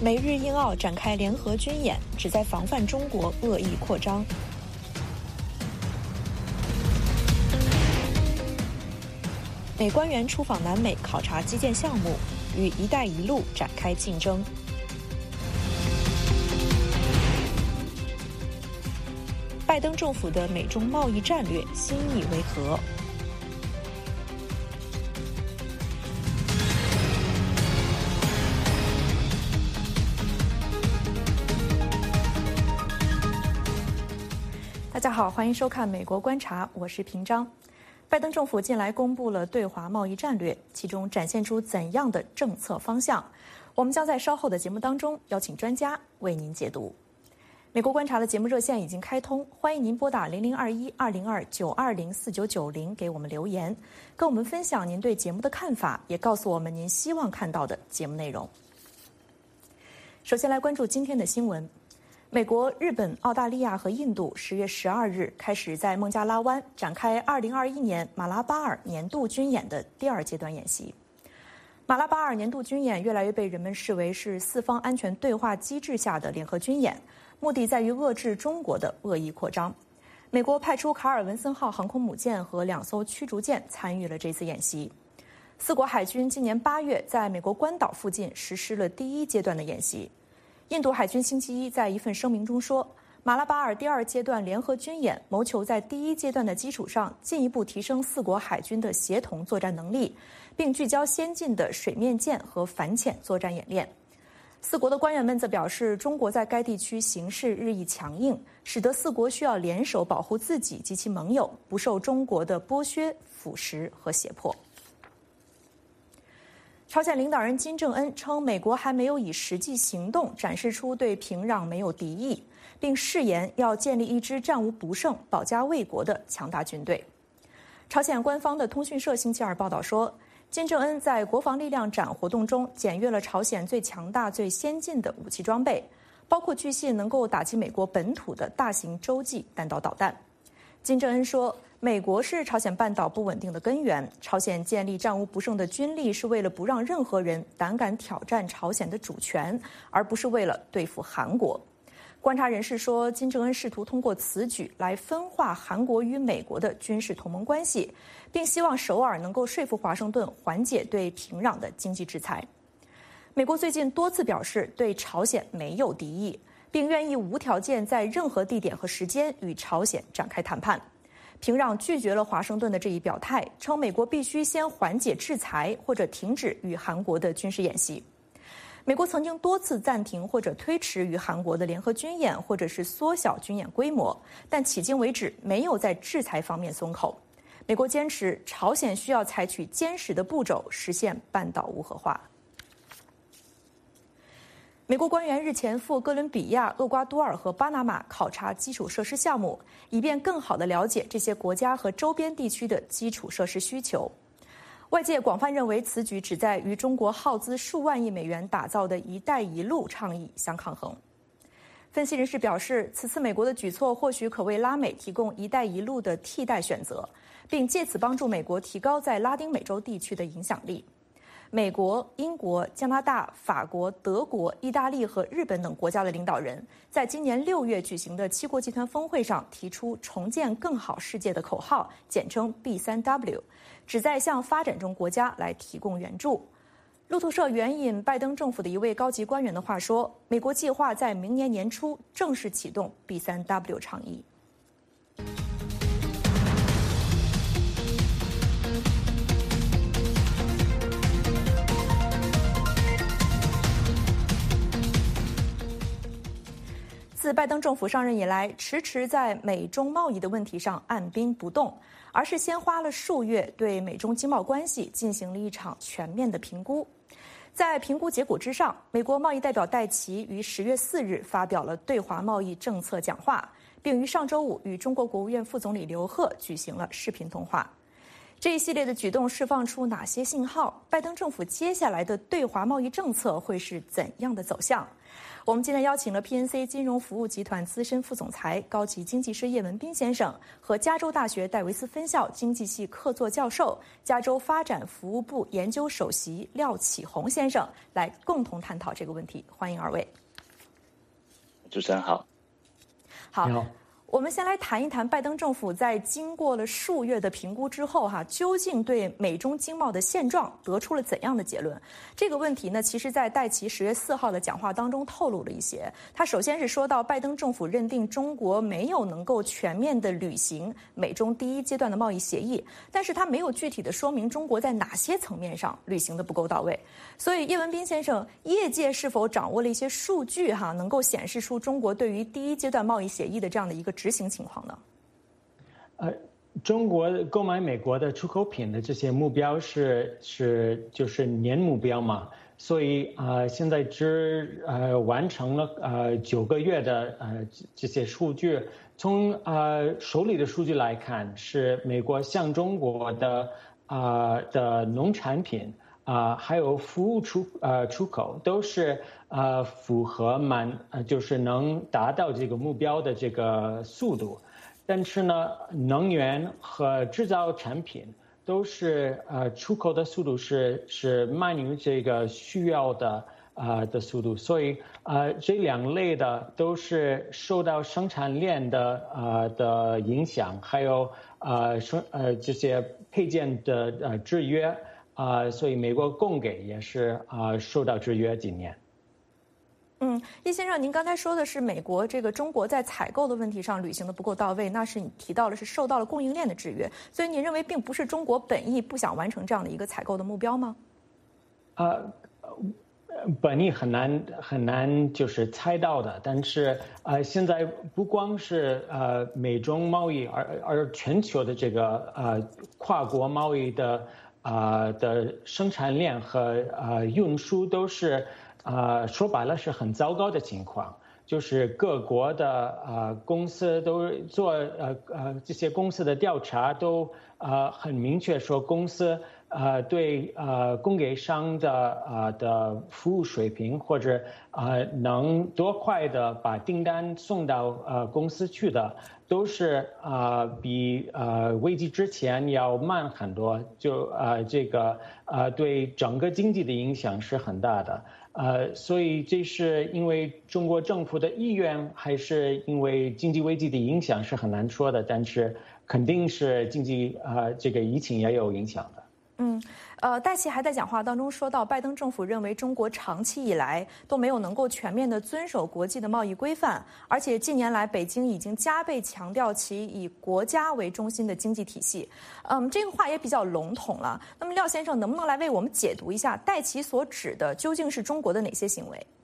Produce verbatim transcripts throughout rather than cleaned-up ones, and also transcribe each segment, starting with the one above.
美日印澳展开联合军演，旨在防范中国恶意扩张。美官员出访南美考察基建项目，与“一带一路”展开竞争。拜登政府的美中贸易战略心意为何？大家好，欢迎收看《美国观察》，我是平章。拜登政府近来公布了对华贸易战略，其中展现出怎样的政策方向？我们将在稍后的节目当中邀请专家为您解读。美国观察的节目热线已经开通，欢迎您拨打零零二一二零二九二零四九九零给我们留言，跟我们分享您对节目的看法，也告诉我们您希望看到的节目内容。首先来关注今天的新闻。美国、日本、澳大利亚和印度十月十二日开始在孟加拉湾展开二零二一年马拉巴尔年度军演的第二阶段演习。马拉巴尔年度军演越来越被人们视为是四方安全对话机制下的联合军演，目的在于遏制中国的恶意扩张。美国派出卡尔文森号航空母舰和两艘驱逐舰参与了这次演习。四国海军今年八月在美国关岛附近实施了第一阶段的演习。印度海军星期一在一份声明中说，马拉巴尔第二阶段联合军演谋求在第一阶段的基础上进一步提升四国海军的协同作战能力，并聚焦先进的水面舰和反潜作战演练。四国的官员们则表示，中国在该地区形势日益强硬，使得四国需要联手保护自己及其盟友不受中国的剥削、腐蚀和胁迫。朝鲜领导人金正恩称，美国还没有以实际行动展示出对平壤没有敌意，并誓言要建立一支战无不胜、保家卫国的强大军队。朝鲜官方的通讯社星期二报道说，金正恩在国防力量展活动中检阅了朝鲜最强大、最先进的武器装备，包括据信能够打击美国本土的大型洲际弹道导弹。金正恩说，美国是朝鲜半岛不稳定的根源，朝鲜建立战无不胜的军力是为了不让任何人胆敢挑战朝鲜的主权，而不是为了对付韩国。观察人士说，金正恩试图通过此举来分化韩国与美国的军事同盟关系，并希望首尔能够说服华盛顿缓解对平壤的经济制裁。美国最近多次表示对朝鲜没有敌意，并愿意无条件在任何地点和时间与朝鲜展开谈判。平壤拒绝了华盛顿的这一表态，称美国必须先缓解制裁或者停止与韩国的军事演习。美国曾经多次暂停或者推迟与韩国的联合军演，或者是缩小军演规模，但迄今为止没有在制裁方面松口。美国坚持朝鲜需要采取坚实的步骤实现半岛无核化。美国官员日前赴哥伦比亚、厄瓜多尔和巴拿马考察基础设施项目，以便更好地了解这些国家和周边地区的基础设施需求。外界广泛认为，此举旨在与中国耗资数万亿美元打造的一带一路倡议相抗衡。分析人士表示，此次美国的举措或许可为拉美提供一带一路的替代选择，并借此帮助美国提高在拉丁美洲地区的影响力。美国、英国、加拿大、法国、德国、意大利和日本等国家的领导人在今年六月举行的七国集团峰会上提出重建更好世界的口号，简称 B 三 W， 旨在向发展中国家来提供援助。路透社援引拜登政府的一位高级官员的话说，美国计划在明年年初正式启动 B 三 W 倡议。自拜登政府上任以来，迟迟在美中贸易的问题上按兵不动，而是先花了数月对美中经贸关系进行了一场全面的评估。在评估结果之上，美国贸易代表戴琪于十月四日发表了对华贸易政策讲话，并于上周五与中国国务院副总理刘鹤举行了视频通话。这一系列的举动释放出哪些信号？拜登政府接下来的对华贸易政策会是怎样的走向？ 我们今天邀请了 P N C 金融服务集团资深副总裁、高级经济师叶文斌先生和加州大学戴维斯分校经济系客座教授、加州发展服务部研究首席廖启宏先生来共同探讨这个问题。欢迎二位。 主持人好。 好。我们先来谈一谈拜登政府在经过了数月的评估之后，哈，究竟对美中经贸的现状得出了怎样的结论？这个问题呢，其实在戴奇十月四号的讲话当中透露了一些。他首先是说到，拜登政府认定中国没有能够全面的履行美中第一阶段的贸易协议，但是他没有具体的说明中国在哪些层面上履行的不够到位。所以，叶文斌先生，业界是否掌握了一些数据，哈，能够显示出中国对于第一阶段贸易协议的这样的一个执行情况呢？ 呃，中国购买美国的出口品的这些目标是是就是年目标嘛，所以呃现在只呃完成了呃九个月的呃这些数据，从呃手里的数据来看，是美国向中国的啊、呃、的农产品啊、呃、还有服务出呃出口都是呃符合满呃就是能达到这个目标的这个速度。但是呢，能源和制造产品都是呃出口的速度是是慢于这个需要的呃的速度，所以呃这两类的都是受到生产链的呃的影响，还有呃生呃这些配件的呃制约啊、呃，所以美国供给也是啊、呃、受到制约今年。 嗯，叶先生，您刚才说的是美国这个中国在采购的问题上履行的不够到位，那是你提到了是受到了供应链的制约，所以你认为并不是中国本意不想完成这样的一个采购的目标吗？ 啊、呃，本意很难很难就是猜到的，但是呃，现在不光是呃美中贸易，而而全球的这个呃跨国贸易的啊、呃、的生产链和呃运输都是。呃，说白了是很糟糕的情况，就是各国的呃公司都做呃呃这些公司的调查都呃很明确说，公司呃对呃供给商的呃的服务水平或者呃能多快的把订单送到呃公司去的，都是呃比呃危机之前要慢很多，就呃这个呃对整个经济的影响是很大的。呃，所以这是因为中国政府的意愿，还是因为经济危机的影响，是很难说的。但是肯定是经济啊、呃，这个疫情也有影响的。 嗯，呃，戴奇还在讲话当中说到，拜登政府认为中国长期以来都没有能够全面的遵守国际的贸易规范，而且近年来北京已经加倍强调其以国家为中心的经济体系。嗯，这个话也比较笼统了。那么廖先生能不能来为我们解读一下，戴奇所指的究竟是中国的哪些行为？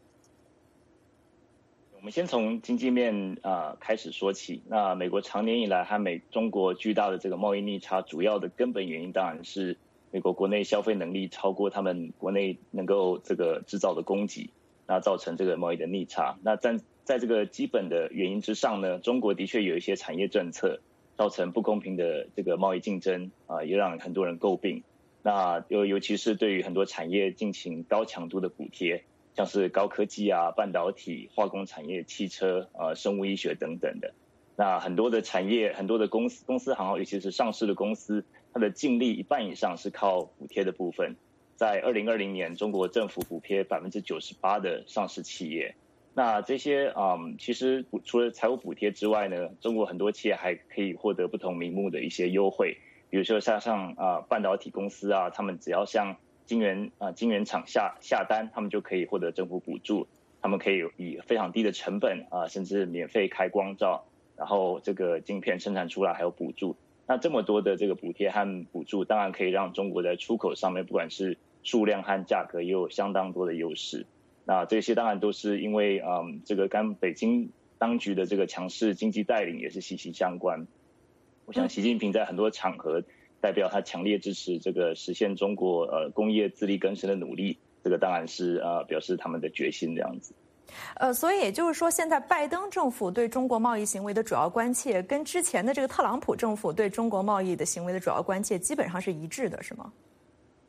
我们先从经济面啊、呃、开始说起。那美国长年以来和美中国巨大的这个贸易逆差，主要的根本原因当然是美国国内消费能力超过他们国内能够这个制造的供给，那造成这个贸易的逆差。那在在这个基本的原因之上呢，中国的确有一些产业政策造成不公平的这个贸易竞争啊、呃，也让很多人诟病。那尤尤其是对于很多产业进行高强度的补贴，像是高科技啊、半导体、化工产业、汽车、呃、生物医学等等的。那很多的产业、很多的公司、公司行号，尤其是上市的公司，它的净利一半以上是靠补贴的部分。在二零二零年，中国政府补贴百分之九十八的上市企业。那这些嗯，其实除了财务补贴之外呢，中国很多企业还可以获得不同名目的一些优惠，比如说像像啊半导体公司啊，他们只要向晶圆啊晶圆厂下下单，他们就可以获得政府补助，他们可以以非常低的成本啊，甚至免费开光照。然后这个晶片生产出来还有补助，那这么多的这个补贴和补助，当然可以让中国在出口上面，不管是数量和价格，也有相当多的优势。那这些当然都是因为嗯，这个跟北京当局的这个强势经济带领也是息息相关。我想习近平在很多场合代表他强烈支持这个实现中国呃工业自力更生的努力，这个当然是呃表示他们的决心这样子。 呃，所以也就是说，现在拜登政府对中国贸易行为的主要关切，跟之前的这个特朗普政府对中国贸易的行为的主要关切，基本上是一致的，是吗？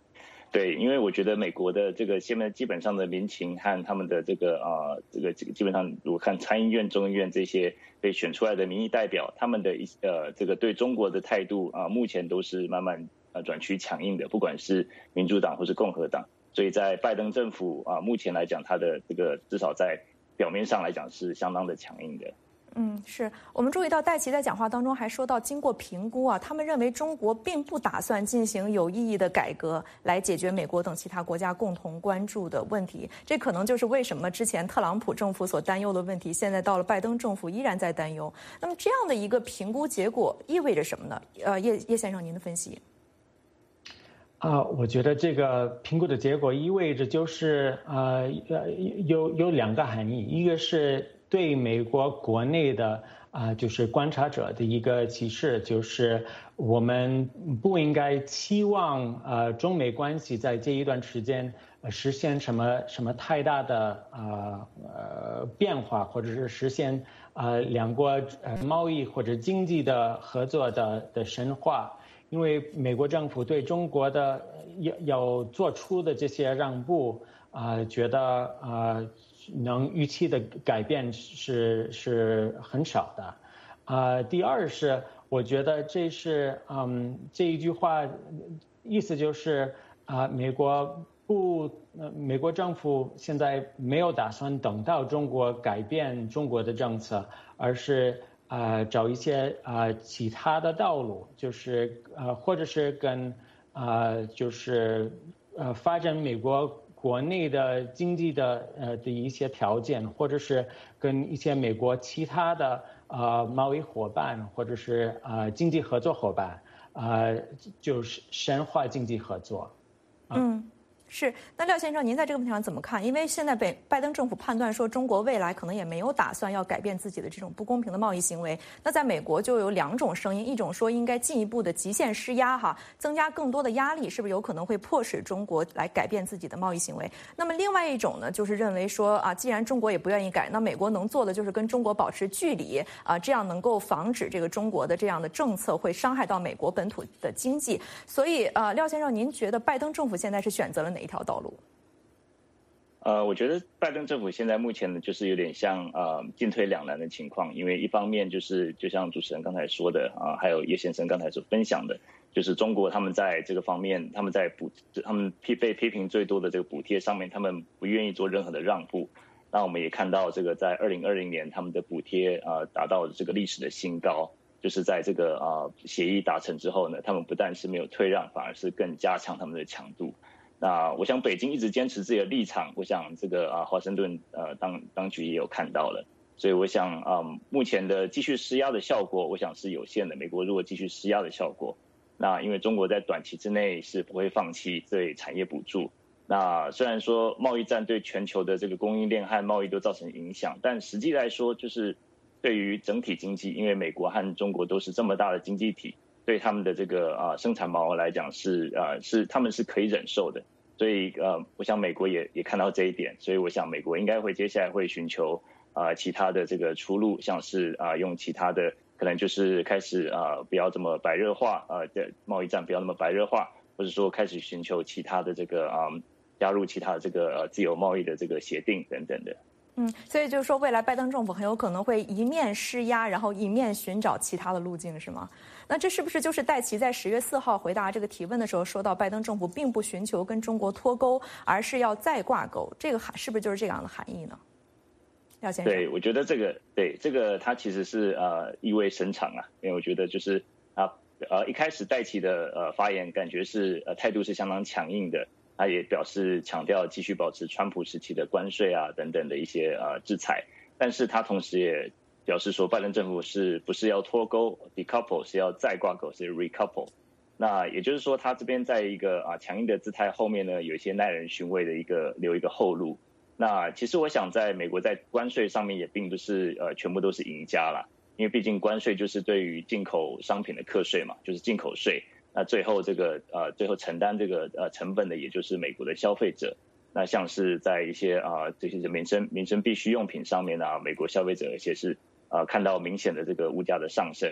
对，因为我觉得美国的这个现在基本上的民情和他们的这个啊、呃，这个这个基本上，如果看参议院、众议院这些被选出来的民意代表，他们的一呃这个对中国的态度啊、呃，目前都是慢慢呃转趋强硬的，不管是民主党或是共和党。所以在拜登政府啊、呃，目前来讲，他的这个至少在表面上来讲是相当的强硬的。 嗯，是我们注意到戴琪在讲话当中还说到，经过评估啊，他们认为中国并不打算进行有意义的改革来解决美国等其他国家共同关注的问题。这可能就是为什么之前特朗普政府所担忧的问题，现在到了拜登政府依然在担忧。那么这样的一个评估结果意味着什么呢？呃，叶叶先生，您的分析。 啊，我觉得这个评估的结果意味着就是呃有有两个含义，一个是对美国国内的啊、呃，就是观察者的一个启示，就是我们不应该期望呃中美关系在这一段时间呃实现什么什么太大的呃呃变化，或者是实现呃两国呃贸易或者经济的合作的的深化。因为美国政府对中国的要要做出的这些让步啊、呃，觉得啊、呃、能预期的改变是是很少的，啊、呃，第二是我觉得这是嗯这一句话意思就是啊、呃、美国不呃美国政府现在没有打算等到中国改变中国的政策，而是呃，找一些呃其他的道路，就是呃，或者是跟呃，就是呃发展美国国内的经济的呃的一些条件，或者是跟一些美国其他的呃贸易伙伴，或者是呃经济合作伙伴，呃，就是深化经济合作。 嗯。是，那廖先生，您在这个问题上怎么看？因为现在被拜登政府判断说，中国未来可能也没有打算要改变自己的这种不公平的贸易行为。那在美国就有两种声音，一种说应该进一步的极限施压，哈，增加更多的压力，是不是有可能会迫使中国来改变自己的贸易行为？那么另外一种呢，就是认为说啊，既然中国也不愿意改，那美国能做的就是跟中国保持距离啊，这样能够防止这个中国的这样的政策会伤害到美国本土的经济。所以啊，廖先生，您觉得拜登政府现在是选择了哪一条道路？ 呃，我觉得拜登政府现在目前呢，就是有点像呃进退两难的情况，因为一方面就是就像主持人刚才说的啊、呃，还有叶先生刚才所分享的，就是中国他们在这个方面，他们在补他们批被批评最多的这个补贴上面，他们不愿意做任何的让步。那我们也看到这个在二零二零年他们的补贴啊、呃、达到这个历史的新高，就是在这个啊、呃、协议达成之后呢，他们不但是没有退让，反而是更加强他们的强度。那我想北京一直坚持自己的立场，我想这个啊华盛顿呃当当局也有看到了，所以我想啊、嗯、目前的继续施压的效果，我想是有限的。美国如果继续施压的效果，那因为中国在短期之内是不会放弃对产业补助。那虽然说贸易战对全球的这个供应链和贸易都造成影响，但实际来说就是对于整体经济，因为美国和中国都是这么大的经济体。对他们的这个啊、呃、生产毛额来讲是呃是他们是可以忍受的，所以呃我想美国也也看到这一点，所以我想美国应该会接下来会寻求啊、呃、其他的这个出路，像是啊、呃、用其他的可能就是开始啊、呃、不要这么白热化呃的贸易战不要那么白热化，或者说开始寻求其他的这个啊、呃、加入其他的这个呃自由贸易的这个协定等等的。 嗯，所以就是说，未来拜登政府很有可能会一面施压，然后一面寻找其他的路径，是吗？那这是不是就是戴琪在十月四号回答这个提问的时候说到，拜登政府并不寻求跟中国脱钩，而是要再挂钩？这个含是不是就是这样的含义呢？廖先生， 对，我觉得这个对这个它其实是呃意味深长啊，因为我觉得就是啊呃一开始戴琪的呃发言感觉是呃态度是相当强硬的。他也表示强调继续保持川普时期的关税啊等等的一些呃制裁，但是他同时也表示说，拜登政府是不是要脱钩 decouple 是要再挂钩是 recouple， 那也就是说他这边在一个啊强硬的姿态后面呢，有一些耐人寻味的一个留一个后路。那其实我想在美国在关税上面也并不是呃全部都是赢家啦，因为毕竟关税就是对于进口商品的课税嘛，就是进口税。那最后这个呃，最后承担这个呃成本的，也就是美国的消费者。那像是在一些啊、呃、这些民生民生必需用品上面啊，美国消费者而且是呃看到明显的这个物价的上升。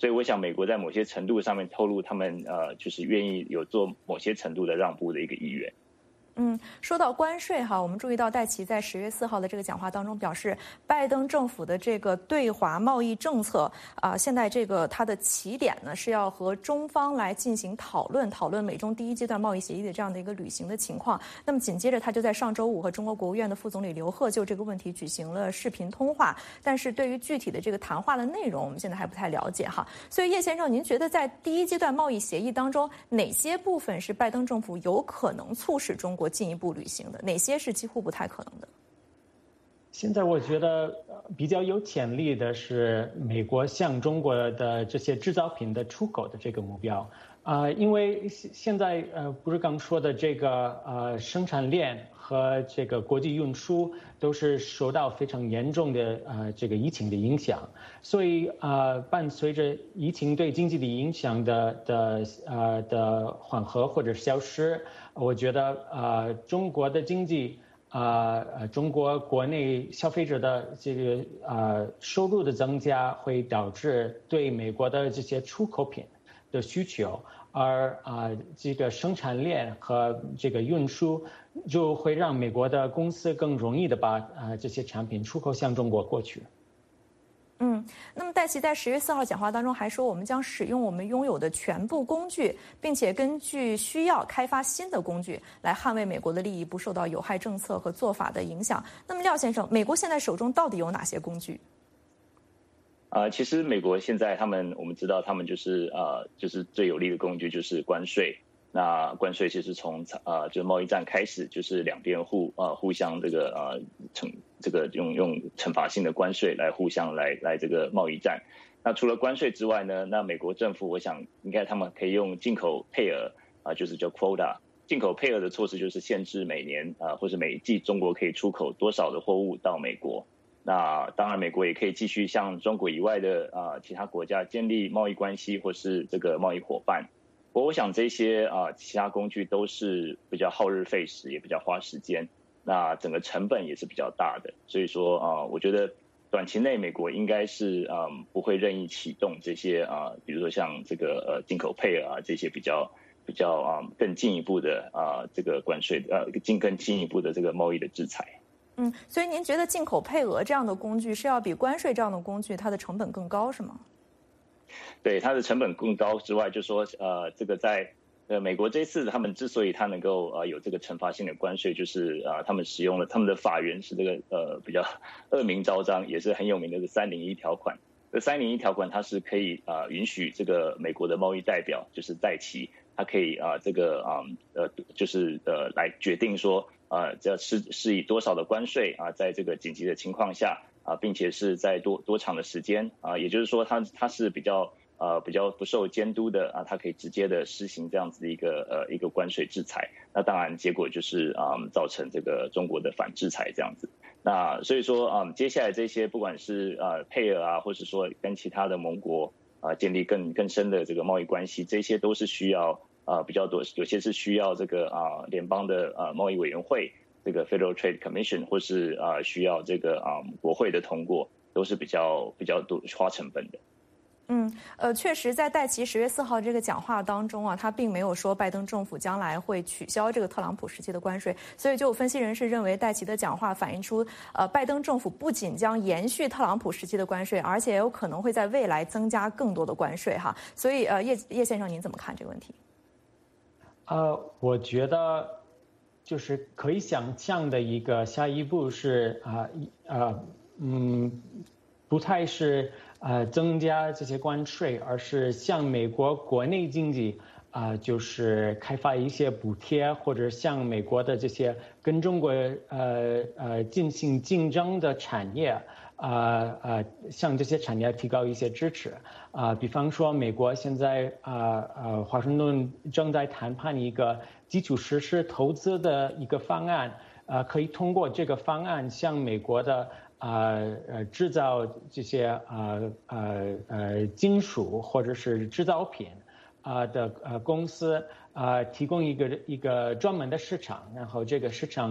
所以我想美国在某些程度上面透露他们呃就是愿意有做某些程度的让步的一个意愿。 嗯，说到关税哈，我们注意到戴琪在十月四号的这个讲话当中表示，拜登政府的这个对华贸易政策啊、呃，现在这个它的起点呢是要和中方来进行讨论，讨论美中第一阶段贸易协议的这样的一个履行的情况。那么紧接着他就在上周五和中国国务院的副总理刘鹤就这个问题举行了视频通话，但是对于具体的这个谈话的内容，我们现在还不太了解哈。所以叶先生，您觉得在第一阶段贸易协议当中，哪些部分是拜登政府有可能促使中国进一步履行的，哪些是几乎不太可能的？ 现在我觉得比较有潜力的是美国向中国的这些制造品的出口的这个目标啊、呃，因为现在呃不是刚说的这个呃生产链和这个国际运输都是受到非常严重的呃这个疫情的影响，所以呃伴随着疫情对经济的影响的的呃的缓和或者消失。我觉得呃，中国的经济啊呃，中国国内消费者的这个呃收入的增加，会导致对美国的这些出口品的需求，而啊、呃、这个生产链和这个运输就会让美国的公司更容易的把啊、呃、这些产品出口向中国过去。 嗯，那么戴琪在十月四号讲话当中还说，我们将使用我们拥有的全部工具，并且根据需要开发新的工具，来捍卫美国的利益不受到有害政策和做法的影响。那么廖先生，美国现在手中到底有哪些工具？ 呃，其实美国现在他们，我们知道他们就是呃，就是最有力的工具就是关税。那关税其实从呃就是贸易战开始，就是两边互呃互相这个呃惩这个用用惩罚性的关税来互相来来这个贸易战。那除了关税之外呢，那美国政府我想应该他们可以用进口配额啊、呃，就是叫 quota。进口配额的措施就是限制每年啊、呃、或是每一季中国可以出口多少的货物到美国。那当然，美国也可以继续向中国以外的啊、呃、其他国家建立贸易关系或是这个贸易伙伴。我想这些啊、呃、其他工具都是比较耗日费时，也比较花时间，那整个成本也是比较大的。所以说啊、呃，我觉得短期内美国应该是嗯、呃、不会任意启动这些啊、呃，比如说像这个呃进口配额啊这些比较比较啊、呃、更进一步的啊、呃、这个关税呃进更进一步的这个贸易的制裁。 嗯，所以您觉得进口配额这样的工具是要比关税这样的工具它的成本更高是吗？ 对，它的成本更高之外，就说呃，这个在呃美国这次他们之所以他能够呃有这个惩罚性的关税，就是呃他们使用了他们的法源是这个呃比较恶名昭彰，也是很有名的三零一条款。这三零一条款它是可以呃允许这个美国的贸易代表就是戴琪，他可以啊、呃、这个啊 呃, 呃就是呃来决定说呃要施施以多少的关税啊、呃，在这个紧急的情况下。啊，并且是在多多长的时间啊，也就是说它，它它是比较呃比较不受监督的啊，它可以直接的施行这样子的一个呃一个关税制裁。那当然结果就是啊、嗯、造成这个中国的反制裁这样子。那所以说啊、嗯，接下来这些不管是呃配额啊，或是说跟其他的盟国啊建立更更深的这个贸易关系，这些都是需要啊、呃、比较多，有些是需要这个啊联邦的啊贸易委员会。这个 Federal Trade Commission 或是啊、呃、需要这个啊、呃、国会的通过，都是比较比较多花成本的。 嗯，呃，确实，在戴琪十月四号这个讲话当中啊，他并没有说拜登政府将来会取消这个特朗普时期的关税，所以就有分析人士认为，戴琪的讲话反映出，呃，拜登政府不仅将延续特朗普时期的关税，而且有可能会在未来增加更多的关税哈。所以，呃，叶叶先生，您怎么看这个问题？ 呃，我觉得。就是可以想象的一个下一步是啊呃嗯不太是呃增加这些关税，而是向美国国内经济啊、呃、就是开发一些补贴，或者向美国的这些跟中国呃呃进行竞争的产业啊呃向这些产业提高一些支持啊、呃，比方说美国现在啊 呃, 呃华盛顿正在谈判一个。基础设施投资的一个方案，呃，可以通过这个方案向美国的呃呃制造这些呃呃呃金属或者是制造品啊、呃、的呃公司啊、呃、提供一个一个专门的市场，然后这个市场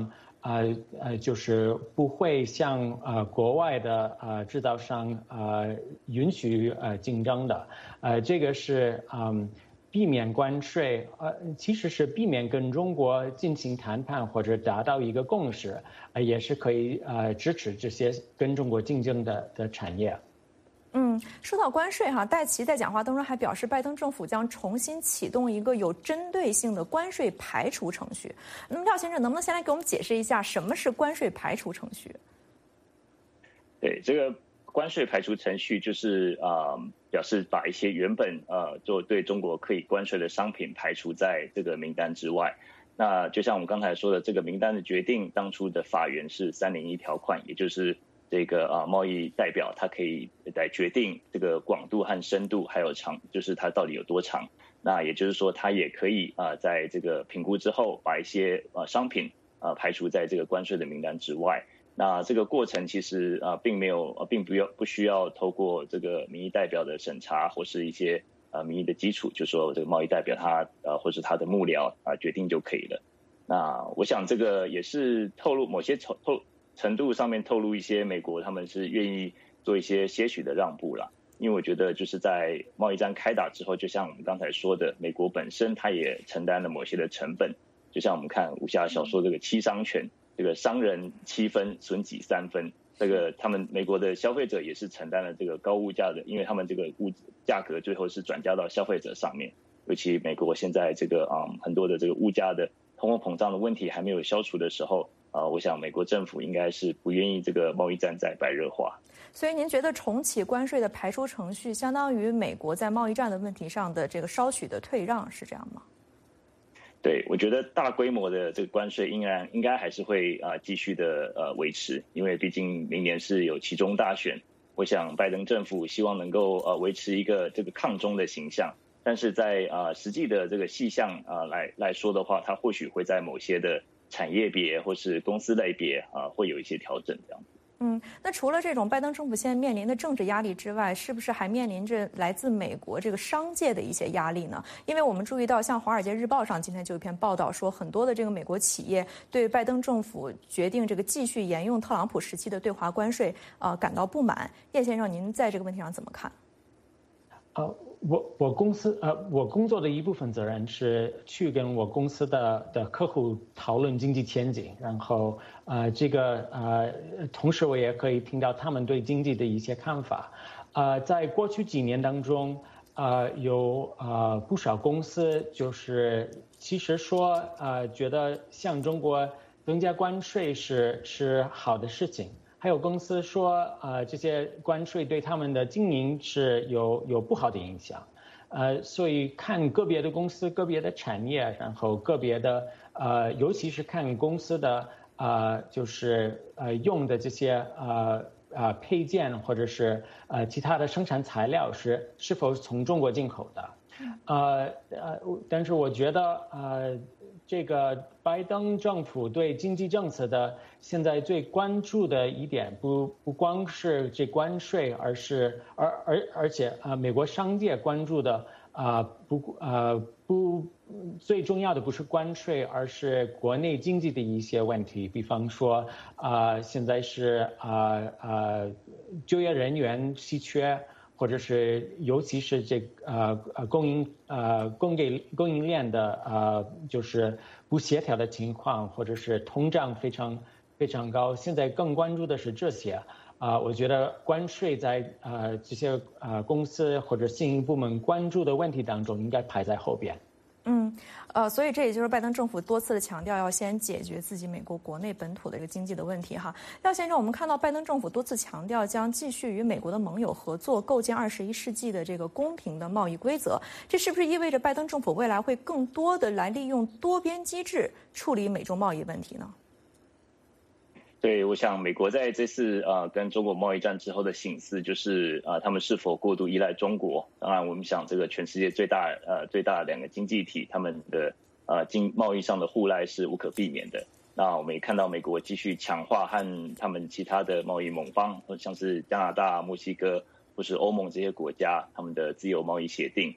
呃呃，就是不会像呃国外的呃制造商呃允许呃竞争的，呃，这个是嗯避免关税，呃，其实是避免跟中国进行谈判或者达到一个共识，呃，也是可以呃支持这些跟中国竞争的的产业。 嗯，说到关税哈，戴奇在讲话当中还表示，拜登政府将重新启动一个有针对性的关税排除程序。那么廖先生，能不能先来给我们解释一下什么是关税排除程序？ 对，这个关税排除程序就是呃，表示把一些原本呃就对中国可以关税的商品排除在这个名单之外。那就像我们刚才说的，这个名单的决定，当初的法源是三零一条款，也就是这个啊贸易代表他可以来决定这个广度和深度，还有长，就是它到底有多长。那也就是说，它也可以啊在这个评估之后，把一些呃商品啊排除在这个关税的名单之外。那这个过程其实啊并没有呃并不要不需要透过这个民意代表的审查或是一些呃民意的基础，就说这个贸易代表他呃或是他的幕僚啊决定就可以了。那我想这个也是透露某些透透。程度上面透露一些美国他们是愿意做一些些许的让步啦，因为我觉得就是在贸易战开打之后，就像我们刚才说的，美国本身它也承担了某些的成本，就像我们看武侠小说这个七伤拳，这个商人七分，损己三分，这个他们美国的消费者也是承担了这个高物价的，因为他们这个物价格最后是转嫁到消费者上面，尤其美国现在这个啊、嗯、很多的这个物价的通货膨胀的问题还没有消除的时候。啊，我想美国政府应该是不愿意这个贸易战再白热化。 所以您觉得重启关税的排除程序，相当于美国在贸易战的问题上的这个稍许的退让，是这样吗？ 对，我觉得大规模的这个关税应该应该还是会啊、呃、继续的呃维持，因为毕竟明年是有期中大选，我想拜登政府希望能够呃维持一个这个抗中的形象，但是在啊、呃、实际的这个细项啊、呃、来来说的话，它或许会在某些的产业别或是公司类别啊、呃，会有一些调整这样子。 嗯，那除了这种拜登政府现在面临的政治压力之外，是不是还面临着来自美国这个商界的一些压力呢？因为我们注意到，像《华尔街日报》上今天就有一篇报道说，很多的这个美国企业对拜登政府决定这个继续沿用特朗普时期的对华关税呃感到不满。叶先生，您在这个问题上怎么看？ 呃，我我公司呃，我工作的一部分责任是去跟我公司的的客户讨论经济前景，然后呃，这个呃，同时我也可以听到他们对经济的一些看法。呃，在过去几年当中，呃，有呃不少公司就是其实说呃，觉得向中国增加关税是是好的事情。还有公司说，呃，这些关税对他们的经营是有有不好的影响，呃，所以看个别的公司、个别的产业，然后个别的呃，尤其是看公司的呃，就是呃用的这些呃呃配件或者是呃其他的生产材料是是否从中国进口的，呃呃，但是我觉得呃。这个拜登政府对经济政策的现在最关注的一点不不光是这关税，而是而而而且啊、呃，美国商界关注的啊、呃、不呃不最重要的不是关税，而是国内经济的一些问题，比方说啊、呃、现在是啊呃就业人员稀缺。或者是尤其是这呃呃供应呃供给供应链的呃就是不协调的情况，或者是通胀非常非常高，现在更关注的是这些啊、呃，我觉得关税在呃这些呃公司或者信用部门关注的问题当中应该排在后边。 嗯，呃，所以这也就是拜登政府多次的强调要先解决自己美国国内本土的一个经济的问题哈。廖先生，我们看到拜登政府多次强调将继续与美国的盟友合作，构建二十一世纪的这个公平的贸易规则，这是不是意味着拜登政府未来会更多的来利用多边机制处理美中贸易问题呢？ 对，我想美国在这次呃跟中国贸易战之后的省思，就是呃他们是否过度依赖中国。当然，我们想这个全世界最大呃最大的两个经济体，他们的呃经贸易上的互赖是无可避免的。那我们也看到美国继续强化和他们其他的贸易盟邦，像是加拿大、墨西哥或是欧盟这些国家他们的自由贸易协定。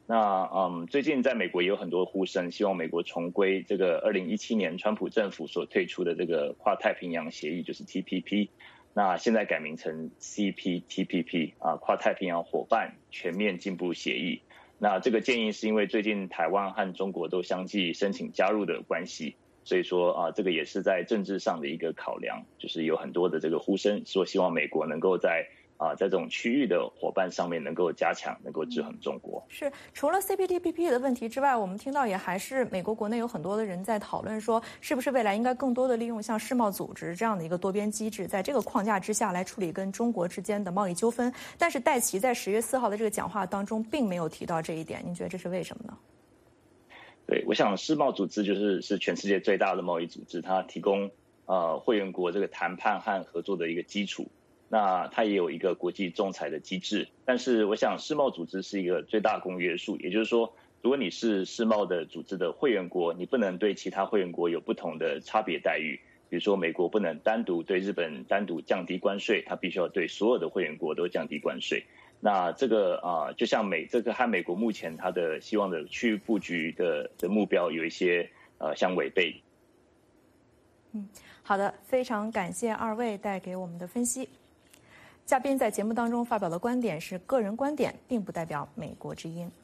那嗯，最近在美国也有很多呼声，希望美国重归这个二零一七年川普政府所退出的这个跨太平洋协议，就是 T P P。那现在改名成 C P T P P 啊，跨太平洋伙伴全面进步协议。那这个建议是因为最近台湾和中国都相继申请加入的关系，所以说啊，这个也是在政治上的一个考量，就是有很多的这个呼声说希望美国能够在。啊，在这种区域的伙伴上面能够加强，能够制衡中国。 是，除了 C P T P P 的问题之外，我们听到也还是美国国内有很多的人在讨论说，是不是未来应该更多的利用像世贸组织这样的一个多边机制，在这个框架之下来处理跟中国之间的贸易纠纷。但是戴琪在十月四号的这个讲话当中并没有提到这一点，您觉得这是为什么呢？ 对，我想世贸组织就是是全世界最大的贸易组织，它提供呃会员国这个谈判和合作的一个基础。那它也有一个国际仲裁的机制，但是我想世贸组织是一个最大公约数，也就是说，如果你是世贸的组织的会员国，你不能对其他会员国有不同的差别待遇。比如说，美国不能单独对日本单独降低关税，它必须要对所有的会员国都降低关税。那这个啊、呃，就像美这个和美国目前它的希望的区域布局的的目标有一些呃相违背。 嗯，好的，非常感谢二位带给我们的分析。嘉宾在节目当中发表的观点是个人观点，并不代表美国之音。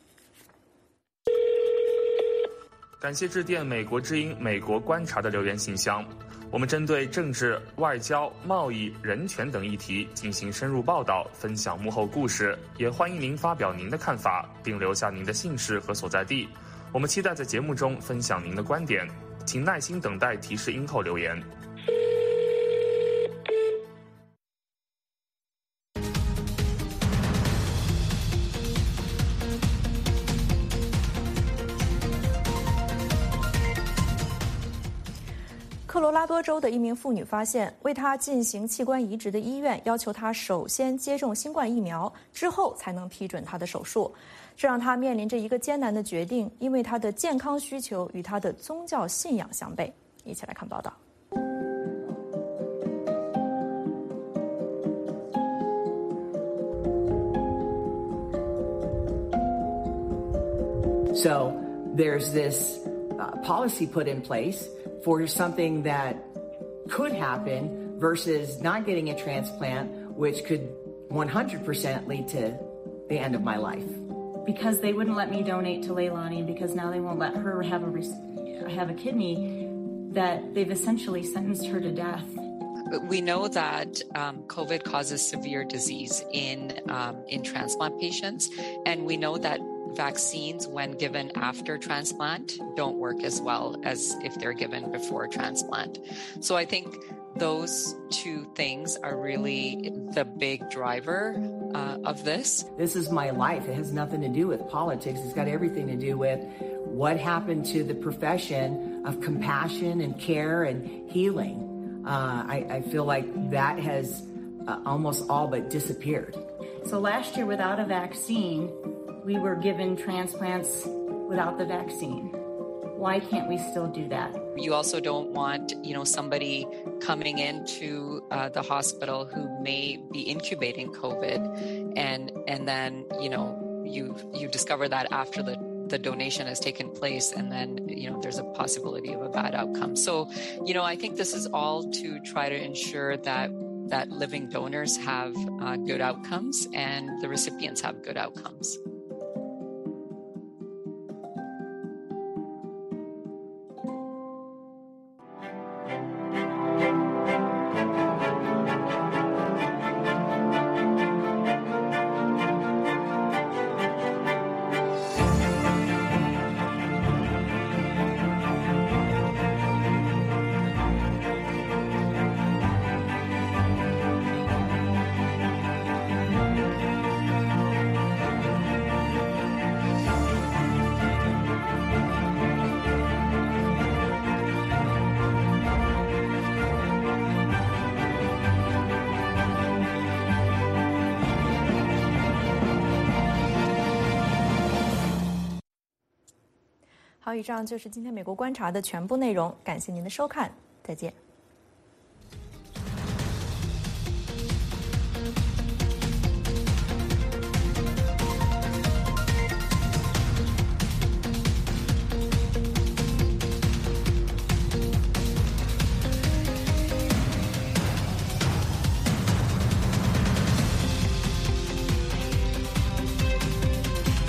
感谢致电美国之音美国观察的留言信箱，我们针对政治、外交、贸易、人权等议题进行深入报道，分享幕后故事，也欢迎您发表您的看法，并留下您的姓氏和所在地。我们期待在节目中分享您的观点，请耐心等待提示音后留言。 科罗拉多州的一名妇女发现，为她进行器官移植的医院要求她首先接种新冠疫苗，之后才能批准她的手术。这让她面临着一个艰难的决定，因为她的健康需求与她的宗教信仰相悖。一起来看报道。 So there's this uh, policy put in place for something that could happen versus not getting a transplant, which could one hundred percent lead to the end of my life. Because they wouldn't let me donate to Leilani, because now they won't let her have a, have a kidney, that they've essentially sentenced her to death. We know that um, COVID causes severe disease in um, in transplant patients, and we know that vaccines, when given after transplant, don't work as well as if they're given before transplant. So I think those two things are really the big driver uh, of this. This is my life. It has nothing to do with politics. It's got everything to do with what happened to the profession of compassion and care and healing. Uh, I, I feel like that has uh, almost all but disappeared. So last year, without a vaccine, we were given transplants without the vaccine. Why can't we still do that? You also don't want, you know, somebody coming into uh, the hospital who may be incubating COVID, and and then, you know, you you discover that after the the donation has taken place, and then, you know, there's a possibility of a bad outcome. So, you know, I think this is all to try to ensure that that living donors have uh, good outcomes and the recipients have good outcomes. 好，以上就是今天美国观察的全部内容，感谢您的收看，再见。